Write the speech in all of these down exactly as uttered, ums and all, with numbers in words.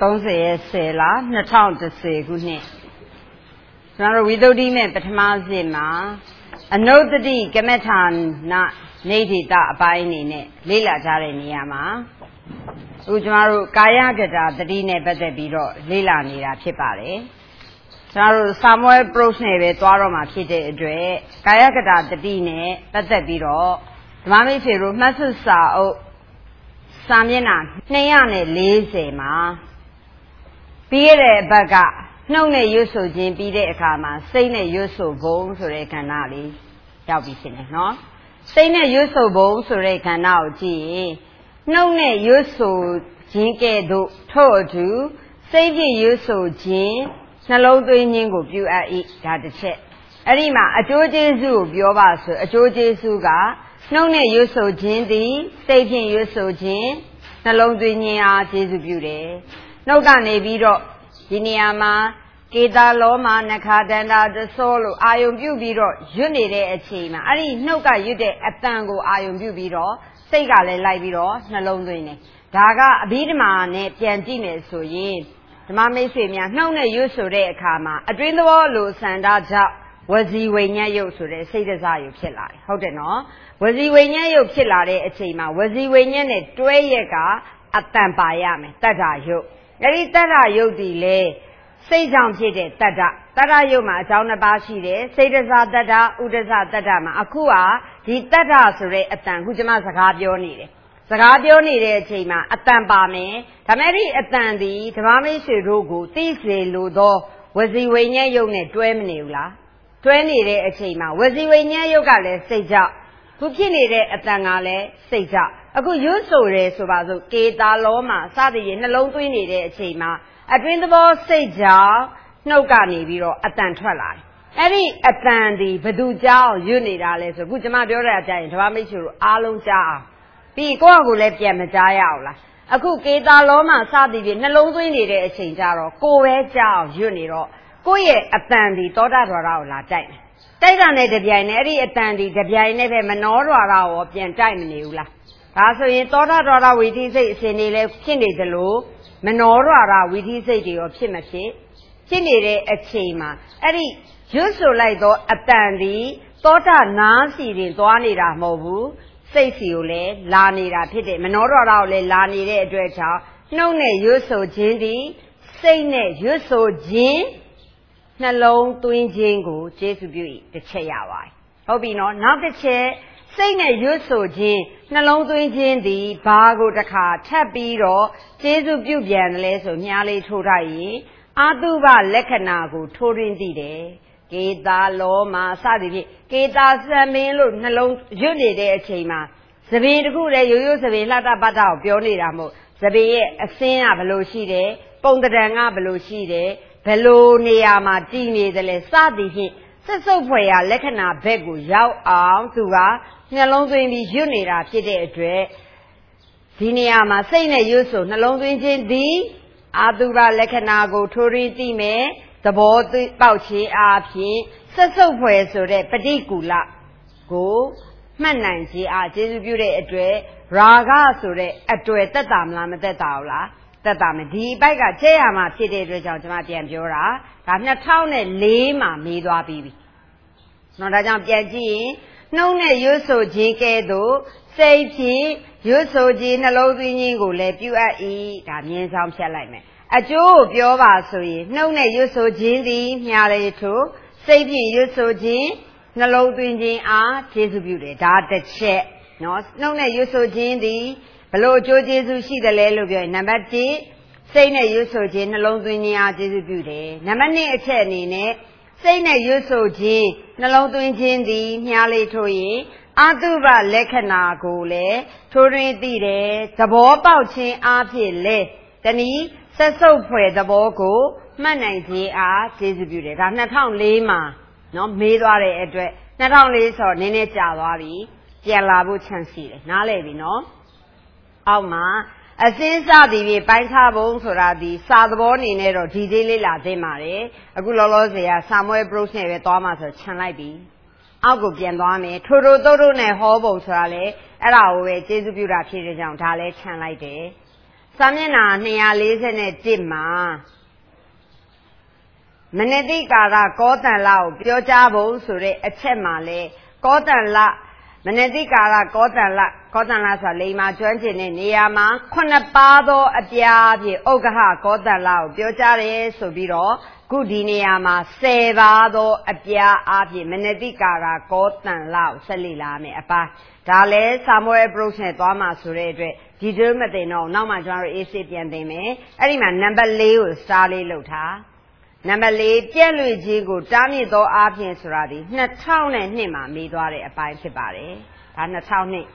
သုံးဆယ်ရဲ့ဆယ်လနှစ်ထောင်တစ်ဆယ်ခုနှစ်ကျွန်တော်တို့ဝိသုဒ္ဓိမဲ့ပထမစစ်မှာအနုတ္တိကမ္မထာနာနေတိတအပိုင်းအနေနဲ့လေ့လာကြတဲ့နေရာမှာအခုကျွန်တော်တို့ကာယကတာတတိနဲ့ပတ်သက်ပြီးတော့လေ့လာနေတာဖြစ်ပါတယ်ကျွန်တော်တို့ Samuel Approach နဲ့ပဲသွားတော့မှာဖြစ်တဲ့အတွက်ကာယကတာတတိနဲ့ပတ်သက်ပြီးတော့ဓမ္မမိတ်ဆွေတို့မှတ်စုစာအုပ်စာမျက်နှာနှစ်ရာလေးဆယ်မှာပြီးရတဲ့ဘက်ကနှုတ်နဲ့ရွတ်ဆိုခြင်းပြီးတဲ့အခါမှာစိတ်နဲ့ရွတ်ဆိုပုံဆိုတဲ့ခန္ဓာလေးရောက်ပြီဖြစ်နေနော်စိတ်နဲ့ရွတ်ဆိုပုံဆိုတဲ့ခန္ဓာကိုကြည့်ရင်နှုတ်နဲ့ရွတ်ဆိုခြင်းကဲ့သို့ထို့အတူစိတ်ဖြင့်ရွတ်ဆိုခြင်းနှလုံးသွင်းခြင်းကိုပြုအပ်၏ဒါတစ်ချက်အဲ့ဒီမှာအကျိုးကျေးဇူးကိုပြောပါဆိုအကျိုးကျေးဇူးကနှုတ်နဲ့ရွတ်ဆိုခြင်းသည်စိတ်ဖြင့်ရွတ်ဆိုခြင်းနှလုံးသွင်းခြင်းအားကျေးဇူးပြုတယ်နှုတ်ကနေပြီးတော့ဒီနေရာမှာကေတာလောမနခဒန္တာတသောလို့အာယုံပြုပြီးတော့ရွတ်နေတဲ့အချိန်မှာအဲ့ဒီနှုတ်ကရွတ်တဲ့အတန်ကိုအာယုံပြုပြီးတော့စိတ်ကလည်းလိုက်ပြီးတော့နှလုံးသွင်းတယ်ဒါကအဘိဓမ္မာနဲ့ပြန်ကြည့်မယ်ဆိုရင်ဓမ္မမိတ်ဆွေများနှုတ်နဲ့ရွတ်ဆိုတဲ့အခါမှာအတွင်းသဘောလိုစန္ဒကြောင့်ဝစီဝိညာဉ်ယုတ်ဆိုတဲ့စိတ်တစားယုတ်ဖြစ်လာတယ်ဟုတ်တယ်နော်ဝစီဝိညာဉ်ယုတ်ဖြစ်လာတဲ့အချိန်မှာဝစီဝိညာဉ်နဲ့တွဲရက်ကအတန်ပါရမယ်တတ္ထယုတ်အဲဒီတတ္ထယုတ်ဒီလေစိတ်ကြောင့်ဖြစ်တဲ့တတ္ထတတ္ထယုတ်မှာအကြောင်းနှစ်ပါးရှိတယ်စိတ်တစားတတ္ထဥဒ္ဒစတတ္ထမှာအခုကဒီတတ္ထဆိုတဲ့အတန်ခုကျွန်မစကားပြောနေတယ်စကားပြောနေတဲ့အချိန်မှာအတန်ပါမယ်ဒါမဲ့ဒီအတန်ဒီဓမ္မမိတ်ဆွေတို့ကိုသိစေလိုသောဝစီဝိညာဉ်ယုတ်နဲ့တွဲမနေဘူးလားတွဲနေတဲ့အချိန်မှာဝစီဝိညာဉ်ယုတ်ကလည်းစိတ်ကြောင့်ခုဖြစ်နေတဲ့အတန်ကလည်းစိတ်ကြောင့်အခုရွတ်ဆိုတယ်ဆိုပါစို့ကေတာလောမှာစသည်ဖြင့်နှလုံးသွင်းနေတဲ့အချိန်မှာအတွင်းသဘောစိတ်ကြောင့်နှုတ်ကနေပြီးတော့အတန်ထွက်လာတယ်အဲ့ဒီအတန်ဒီဘသူကြောင့်ရွတ်နေတာလဲဆိုခုကျွန်မပြောတဲ့အကြရင်ဓမ္မမိတ်ဆွေတို့အားလုံးကြားအောင်ပြီးကိုယ့်အကူလည်းပြန်မကြားရအောင်လားအခုကေတာလောမှာစသည်ဖြင့်နှလုံးသွင်းနေတဲ့အချိန်ကျတော့ကိုယ်ပဲကြားအောင်ရွတ်နေတော့ကိုယ့်ရဲ့အတန်ဒီသောတာဒွါရကိုလာတိုက်တယ်တိုက်တာနဲ့တပြိုင်နဲ့အဲ့ဒီအတန်ဒီတပြိုင်နဲ့ပဲမနောဒွါရကိုပြန်တိုက်မနေဘူးလားဒါဆိုရင်သောတာဒွါရဝိသိစိတ်အစဉ်တွေလည်းဖြစ်နေသလိုမနောဒွါရဝိသိစိတ်တွေရောဖြစ်မဖြစ်ဖြစ်နေတဲ့အချိန်မှာအဲ့ဒီရွတ်ဆိုလိုက်သောအတန်ဒီသောတာနားစီတွင်သွားနေတာမဟုတ်ဘူးစိတ်စီကိုလည်းလာနေတာဖြစ်တယ်မနောဒွါရကိုလည်းလာနေတဲ့အတွက်ကြောင့်နှုတ်နဲ့ရွတ်ဆိုခြင်းဒီစိတ်နဲ့ရွတ်ဆိုခြင်းနှလုံးသွင်းခြင်းကိုကျေးဇူးပြု၏တစ်ချက်ရပါတယ်ဟုတ်ပြီနော်နောက်တစ်ချက်စိတ်နဲ့ရွတ်ဆိုခြင်းနှလုံးသွင်းခြင်းသည်ဘာကိုတခါထပ်ပြီးတော့ကျေးဇူးပြုပြန်တယ်လဲဆိုညားလေးထိုးထားရင်အာတုဘလက္ခဏာကိုထိုးရင်းသိတယ်ကေတာလောမှာစသည်ဖြင့်ကေတာစံမင်းလို့နှလုံးရွတ်နေတဲ့အချိန်မှာသပင်တစ်ခုတည်းရိုးရိုးသပင်လှတပတ်တာကိုပြောနေတာမဟုတ်သပင်ရဲ့အစင်းကဘယ်လိုရှိတယ်ပုံတံကဘယ်လိုရှိတယ်ဘယ်လိုနေရာမှာတည်နေတယ်လဲစသည်ဖြင့်ဆက်စုပ်ဖွယ်ရာလက္ခဏာဘက်ကိုရောက်အောင်သူကနှလုံးသွင်းပြီးရွတ်နေတာဖြစ်တဲ့အတွက်ဒီနေရာမှာစိတ်နဲ့ရွတ်ဆိုနှလုံးသွင်းခြင်းသည်အာတုဘလက္ခဏာကိုထိုးရင်းသိမယ်သဘောပေါက်ခြင်းအားဖြင့်ဆက်စုပ်ဖွယ်ဆိုတဲ့ပဋိကူလကိုမှတ်နိုင်ခြင်းအားကျေးဇူးပြုတဲ့အတွက်ရာဂဆိုတဲ့အတွေ့သက်တာမလားမသက်တာဘူးလားသက်တာမယ်ဒီဘက်ကကျဲရမှာဖြစ်တဲ့အတွက်ကြောင့်ကျွန်မပြန်ပြောတာဒါနှစ်ထောင်လေးမှာမေးသွားပြီးပြီနော်ဒါကြောင့်ပြန်ကြည့်ရင်နှုတ်နဲ့ရွတ်ဆိုခြင်းကဲ့သို့စိတ်ဖြင့်ရွတ်ဆိုခြင်းနှလုံးသွင်းခြင်းကိုလည်းပြုအပ်၏ဒါမြင်းဆောင်ဖြတ်လိုက်မယ်အကျိုးကိုပြောပါဆိုရင်နှုတ်နဲ့ရွတ်ဆိုခြင်းသည်မြားလေထို့စိတ်ဖြင့်ရွတ်ဆိုခြင်းနှလုံးသွင်းခြင်းအားကျေးဇူးပြုတယ်ဒါတစ်ချက်နော်နှုတ်နဲ့ရွတ်ဆိုခြင်းသည်ဘလို့အကျိုးကျေးဇူးရှိတယ်လဲလို့ပြောရင်နံပါတ်တစ်စိတ်နဲ့ရွတ်ဆိုခြင်းနှလုံးသွင်းခြင်းအားကျေးဇူးပြုတယ်နံပါတ်နှစ်အချက်အနေနဲ့စိတ်နဲ့ရွတ်ဆိုခြင်းနှလုံးသွင်းခြင်းသည်မြားလေးထိုးရင်အာတုဘလက္ခဏာကိုလည်းထိုးရင်းသိတယ်သဘောပေါက်ခြင်းအားဖြင့်လေတနည်းဆက်စုပ်ဖွယ်သဘောကိုမှတ်နိုင်ခြင်းအားကျေးဇူးပြုတယ်ဒါနှစ်ထောင်လေးမှာနော်မေးသွားတဲ့အတွက်နှစ်ထောင်လေးဆိုတော့နည်းနည်းကြာသွားပြီပြန်လာဖို့ချန်ရှိတယ်နားလည်ပြီနော်အောက်မှာအစင်းစသည်ဖြင့်ပိုင်းခြားပုံဆိုတာဒီစာသဘောအနေနဲ့တော့ဒီသေးလေးလာသိမှာတယ်အခုလောလောဆယ်က Samuel Approach နဲ့ပဲသွားမှာဆိုခြံလိုက်ပြီအောက်ကိုပြန်သွားမယ်ထိုးထိုးတိုးတိုးနဲ့ဟောပုံဆိုတာလေအဲ့ဒါကိုပဲကျေးဇူးပြုတာဖြစ်တဲ့ကြောင့်ဒါလည်းခြံလိုက်တယ်စာမျက်နှာtwo forty-oneမှာမနတိကာရကောတန်လကိုပြောကြားဖို့ဆိုတဲ့အချက်မှာလဲကောတန်လမနတိကာရကောတန်လကောတန်လဆိုတာလိမ္မာကျွမ်းကျင်တဲ့နေရာမှာeightပါးသောအပြားဖြင့်ဥက္ကဟကောတန်လကိုပြောကြားတယ်ဆိုပြီးတော့ခုဒီနေရာမှာtenပါးသောအပြားအဖြစ်မနတိကာရကောတန်လကိုဆက်လေ့လာမယ်အပိုင်းဒါလဲ Samuel approach နဲ့သွားမှာဆိုတဲ့အတွက်ဒီဒိုမသိတော့နောက်မှကျွန်တော်တို့ A C ပြန်သိမယ်အဲ့ဒီမှာ number four ကို star လေးလုပ်ထားနံပါတ်fourပြက်လွေခြင်းကိုတားမြစ်သောအားဖြင့်ဆိုတာဒီtwo thousand twoမှာမေးသွားတဲ့အပိုင်းဖြစ်ပါတယ်။ဒါtwo thousand two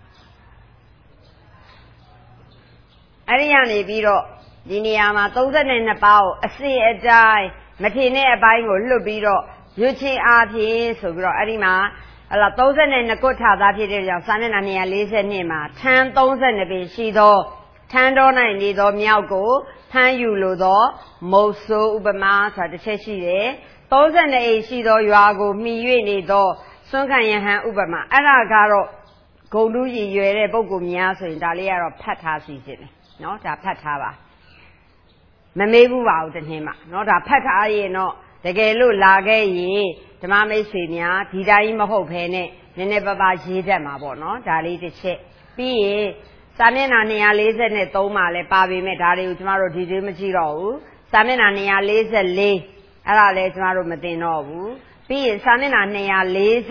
အဲ့ဒီကနေပြီးတော့ဒီနေရာမှာthirty-twoပါးကိုအစဉ်အတိုင်းမထင်တဲ့အပိုင်းကိုလွတ်ပြီးတော့ရွတ်ချင်းအားဖြင့်ဆိုပြီးတော့အဲ့ဒီမှာဟလာthirty-twoကုဋ္ဌာသားဖြစ်တဲ့ကြောင့်စာမျက်နှာtwo forty-twoမှာထန်းthirty-twoပင်ရှိသောထန်းတော်၌နေသောမြောက်ကိုထမ်းယူလိုသောမုတ်ဆိုးဥပမာဆိုတာတစ်ချက်ရှိတယ်thirty-twoအိမ်ရှိသောရွာကိုမှီ၍နေသောစွန့်ခံယဟန်ဥပမာအဲ့ဒါကတော့ဂုံတူးရည်ရွယ်တဲ့ပုံကိုများဆိုရင်ဒါလေးကတော့ဖတ်ထားစီခြင်းတယ်နော်ဒါဖတ်ထားပါမမေးဘူးပါဘူးတနေ့မှနော်ဒါဖတ်ထားရင်တော့တကယ်လို့လာခဲ့ရင်ဓမ္မမိတ်ဆွေများဒီတိုင်းမဟုတ်ဘဲနဲ့နည်းနည်းပါးပါးရေးတတ်မှာပေါ့နော်ဒါလေးတစ်ချက်ပြီးရင်စာမျက်နှာtwo forty-threeမှာလည်းပါပေမဲ့ဒါတွေကိုကျမတို့ဒီသေးမကြည့်တော့ဘူးစာမျက်နှာtwo forty-fourအဲ့ဒါလည်းကျမတို့မသိတော့ဘူးပြီးရင်စာမျက်နှာtwo forty-five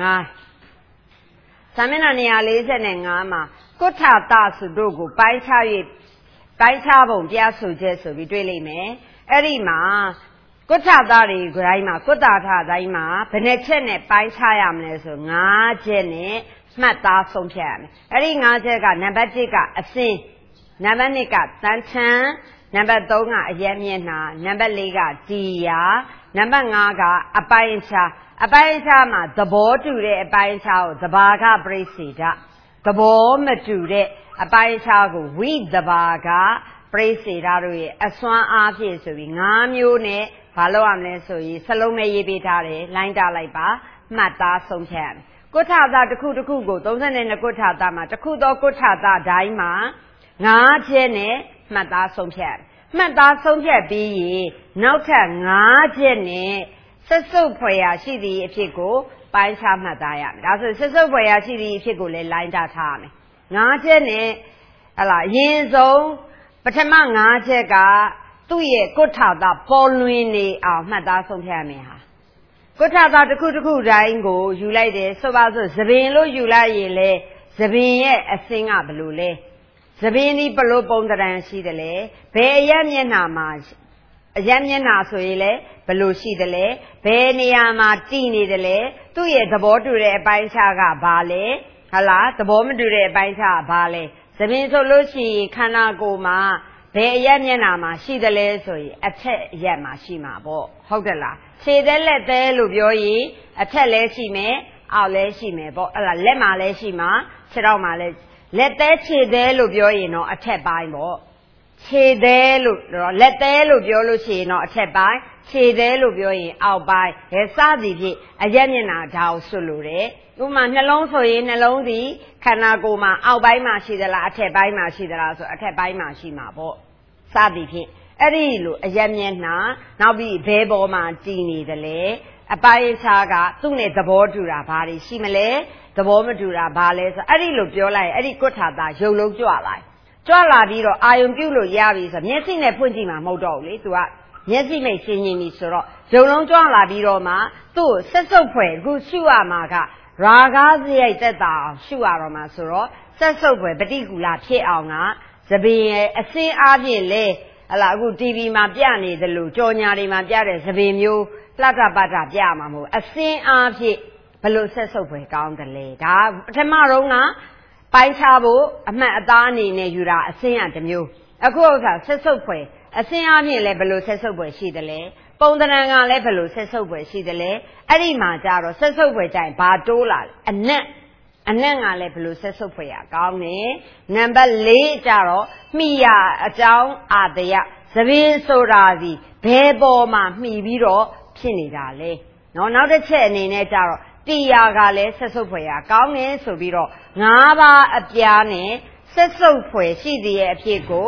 စာမျက်နှာtwo forty-fiveမှာကုဋ္ဌာတစုတို့ကိုပိုင်းခြား၍ပိုင်းခြားပုံပြဆိုချက်ဆိုပြီးတွေ့လိမ့်မယ်အဲ့ဒီမှာကုဋ္ဌာတတွေကိုတိုင်းမှာကုဋ္ဌာထတိုင်းမှာဘယ်နှချက်နဲ့ပိုင်းခြားရမလဲဆိုfiveချက်နဲ့မှတ်သားဆုံးဖြတ်ရမယ်အဲ့ဒီfiveချက်ကနံပါတ်oneကအစင်းနံပါတ်twoကတန်ချမ်းနံပါတ်threeကအရက်မျက်နှာနံပါတ်fourကတီယာနံပါတ်fiveကအပိုင်းအခြားအပိုင်းအခြားမှာသဘောတူတဲ့အပိုင်းအခြားကိုသဘာဂပရိစေဒသဘောမတူတဲ့အပိုင်းအခြားကိုဝိသဘာဂပရိစေဒတို့ရဲ့အစွမ်းအားဖြင့်ဆိုပြီးfiveမျိုးနဲ့ဘာလုပ်ရမလဲဆိုရင်စလုံးမဲ့ရေးပေးထားတယ်လိုင်းတာလိုက်ပါမှတ်သားဆုံးဖြတ်ရမယ်ကုဋ္ဌာတတစ်ခုတစ်ခုကိုthirty-twoကုဋ္ဌာတမှာတစ်ခုသောကုဋ္ဌာတတိုင်းမှာfiveချက်နဲ့မှတ်သားဆုံးဖြတ်မှတ်သားဆုံးဖြတ်ပြီးရင်နောက်ထပ်fiveချက်နဲ့ဆက်စုပ်ဖွယ်ရာရှိသည့်အဖြစ်ကိုပိုင်းခြားမှတ်သားရမယ်ဒါဆိုဆက်စုပ်ဖွယ်ရာရှိသည့်အဖြစ်ကိုလည်းလိုင်းတာထားရမယ်fiveချက်နဲ့ဟလာအရင်ဆုံးပထမfiveချက်ကသူ့ရဲ့ကုဋ္ဌာတပေါ်လွင်နေအောင်မှတ်သားဆုံးဖြတ်ရမယ်ဟာကုဋ္ဌာတတစ်ခုတစ်ခုတိုင်းကိုယူလိုက်တယ်ဆိုပါစို့သပင်လို့ယူလိုက်ရင်လေသပင်ရဲ့အစင်းကဘယ်လိုလဲသပင်ဒီဘယ်လိုပုံသဏ္ဍာန်ရှိတယ်လဲဘယ်အရက်မျက်နှာမှာအရက်မျက်နှာဆိုရင်လေဘယ်လိုရှိတယ်လဲဘယ်နေရာမှာတည်နေတယ်လဲသူ့ရဲ့သဘောတူတဲ့အပိုင်းခြားကဘာလဲဟလားသဘောမတူတဲ့အပိုင်းခြားကဘာလဲသပင်ဆိုလို့ရှိရင်ခန္ဓာကိုယ်မှာဘယ်အရက်မျက်နှာမှာရှိတယ်လဲဆိုရင်အထက်အရက်မှာရှိမှာပေါ့ဟုတ်တယ်လားခြေသေးလက်သေးလို့ပြောရင်အထက်လည်းရှိမယ်အောက်လည်းရှိမယ်ပေါ့အဲ့ဒါလက်မှာလည်းရှိမှာခြေထောက်မှာလည်းလက်သေးခြေသေးလို့ပြောရင်တော့အထက်ပိုင်းပေါ့ခြေသေးလို့တော့လက်သေးလို့ပြောလို့ရှိရင်တော့အထက်ပိုင်းခြေသေးလို့ပြောရင်အောက်ပိုင်းဘယ်စသည်ဖြင့်အရက်မျက်နှာဒါကိုဆွလို့တယ်ဥပမာနှလုံးဆိုရင်နှလုံးဒီခန္ဓာကိုယ်မှာအောက်ပိုင်းမှာရှိသလားအထက်ပိုင်းမှာရှိသလားဆိုအထက်ပိုင်းမှာရှိမှာပေါ့စသည်ဖြင့်အဲ့ဒီလိုအရက်မျက်နှာနောက်ပြီးဘဲပေါ်မှာတည်နေတယ်လေအပိုင်းခြားကသူ့နဲ့သဘောတူတာဘာတွေရှိမလဲသဘောမတူတာဘာလဲဆိုအဲ့ဒီလိုပြောလိုက်အဲ့ဒီကုဋ္ဌာတရုပ်လုံးကြွလာကြွလာပြီးတော့အာယုံပြုတ်လို့ရပြီဆိုမျက်စိနဲ့ဖွင့်ကြည့်မှာမဟုတ်တော့ဘူးလေ तू ကမျက်စိမိတ်ရှင်းရင်ပြီဆိုတော့ရုပ်လုံးကြွလာပြီးတော့မှသူ့ဆက်စုပ်ဖွယ်အခုရှုရမှာကရာဂစရိုက်သက်တာအောင်ရှုရတော့မှာဆိုတော့ဆက်စုပ်ဖွယ်ပฏิကူလဖြစ်အောင်ကသပင်ရဲ့အစင်းအားဖြင့်လေဟလာအခု တီဗီ မှာပြနေသလိုကြော်ညာတွေမှာပြတဲ့သပင်မျိုးလှထပထပြမှာမဟုတ်အစင်းအားဖြင့်ဘလို့ဆက်စုပ်ဖွယ်ကောင်းတယ်လေဒါပထမတော့ကပိုင်းခြားဖို့အမှတ်အသားအနေနဲ့ယူတာအစင်းရတစ်မျိုးအခုဥစ္စာဆက်စုပ်ဖွယ်အစင်းအားဖြင့်လည်းဘလို့ဆက်စုပ်ဖွယ်ရှိတယ်လေပုံသဏ္ဍာန်ကလည်းဘလို့ဆက်စုပ်ဖွယ်ရှိတယ်လေအဲ့ဒီမှာကြတော့ဆက်စုပ်ဖွယ်ကြရင်ဘာတိုးလာလဲအနက်အနက်ကလည်းဘလို့ဆက်စုပ်ဖွယ်ရကောင်းတယ်နံပါတ်fourကြတော့မိရအကြောင်းအာတယသပင်ဆိုတာဒီဘယ်ပေါ်မှာမှီပြီးတော့ဖြစ်နေတာလဲနော်နောက်တစ်ချက်အနေနဲ့ကြတော့တီယာကလည်းဆက်စုပ်ဖွယ်ရကောင်းတယ်ဆိုပြီးတော့၅ပါးအပြားနဲ့ဆက်စုပ်ဖွယ်ရှိသေးရဲ့အဖြစ်ကို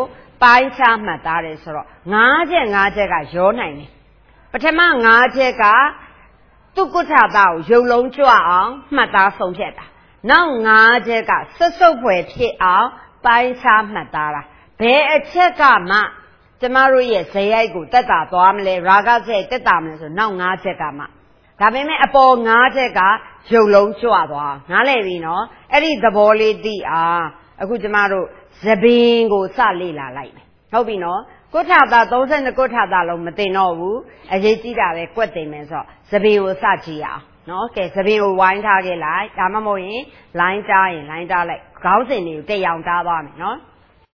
ပိုင်းခြားမှတ်သားတယ်ဆိုတော့ငါးချက်ငါးချက်ကရောနိုင်တယ်ပထမငါးချက်ကသူကုဋ္ဌတာကိုရုပ်လုံးကြွအောင်မှတ်သားဆုံးဖြတ်တာနောက်ငါးချက်ကစွတ်စွတ်ဖွယ်ဖြစ်အောင်ပိုင်းခြားမှတ်သားတာဘယ်အချက်ကမှကျမတို့ရဲ့ဇယိုက်ကိုတက်တာသွားမလဲရာဂဇယိုက်တက်တာမလဲဆိုနောက်ငါးချက်ကမှဒါပေမဲ့အပေါ်ငါးချက်ကရုပ်လုံးကြွသွားနားလည်ပြီနော်အဲ့ဒီသဘောလေးသိအောင်အခုကျမတို့သဘင်ကိုစလေ့လာလိုက်မယ်ဟုတ်ပြီနော်ကုဋ္ဌတာသုံး၂ကုဋ္ဌတာလုံးမသိတော့ဘူးအရေးကြီးတာပဲကွက်တင်မယ်ဆိုတော့သဘင်ကိုစကြည့်အောင်နော်ကဲသဘင်ကိုဝိုင်းထားခဲ့လိုက်ဒါမှမဟုတ်ရင်လိုင်းတားရင်လိုင်းတားလိုက်ခေါင်းစဉ်တွေကိုတက်အောင်တားသွားမယ်နော်